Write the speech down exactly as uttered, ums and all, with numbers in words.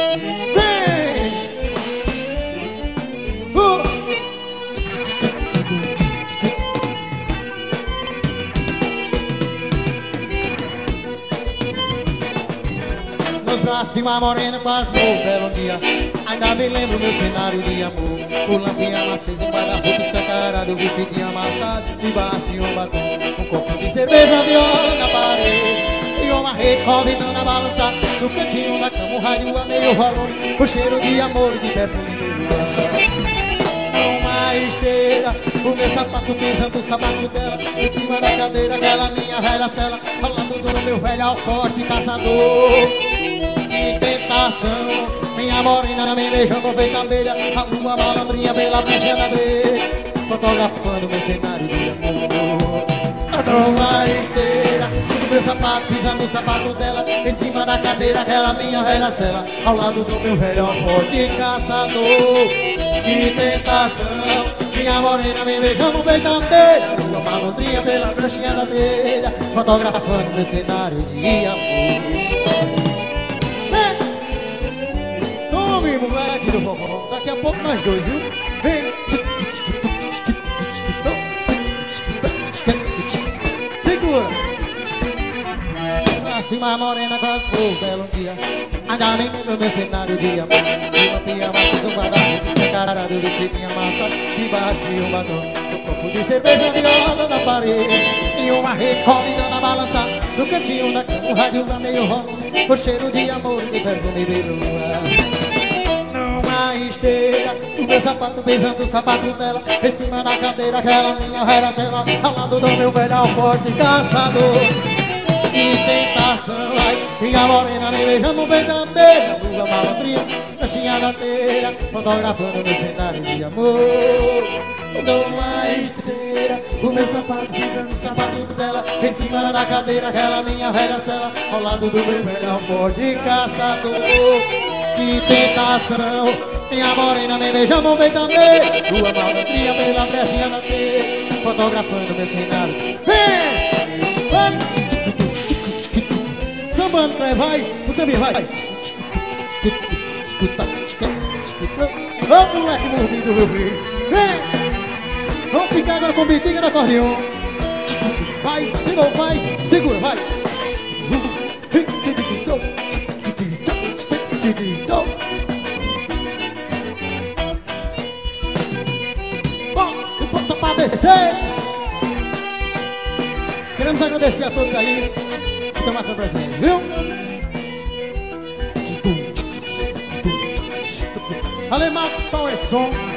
Vem! Uh! Nos braços de uma morena quase no belo dia. Ainda me lembro meu cenário de amor. O lampião aceso, um guarda-roupa escancarado, vestidinho amassado, debaixo de um batom. Um copo de cerveja viola na parede e uma rede convidando a balançar. No cantinho da cama, um rádio a meio volume, o cheiro de amor e de perfume do luar. Numa esteira, o meu sapato pisando o sapato dela, em cima da cadeira, aquela minha velha cela, ao lado do meu velho alforje caçador. Que tentação, minha morena me beijou no peito da abelha, a lua malandrinha pela brecha da areia, fotografando meu cenário de amor. Numa esteira, o meu sapato pisando o sapato dela, em cima da cadeira, aquela minha velha cela, ao lado do meu velho alforje caçador. Que tentação, minha morena me beijou no peito da abelha, a lua malandrinha pela brechinha da telha, fotografando meu cenário de amor. Moleque do vovó, daqui a pouco nós dois, viu? Vem! Segura! Nasce uma morena quase fogo, belo dia. Ainda me lembro meu cenário de amor. Uma pijama, fiz um guarda-roupa escancarado, vestidinho amassado, debaixo de um batom. Um copo de cerveja viola na parede e uma rede convidando a balançar. No cantinho da cama, o rádio tá meio rondo, o cheiro de amor e de perfume de lua. Esteira, o meu sapato beijando o sapato dela, em cima da cadeira, aquela minha velha cela, ao lado do meu velho alforje caçador. Que tentação, ai, minha morena me beijando no peito da abelha, lua malandrinha, caixinha da telha, fotografando meu cenário de amor. Numa esteira, o meu sapato beijando o sapato dela, em cima da cadeira, aquela minha velha cela, ao lado do meu velho alforje caçador. Que tentação, minha morena me beijando no peito da abelha, lua malandrinha pela brechinha da telha, fotografando meu cenário. Vem! Vai! Sambando, vai, vai! Você me vai! Ô moleque mordido, meu filho! Vem! Vamos ficar agora com bitinga da acordeon. Vai, de novo, vai! Segura, vai! Bota pra descer! Queremos agradecer a todos aí que estão marcando presente, viu? Alemão, Power Som.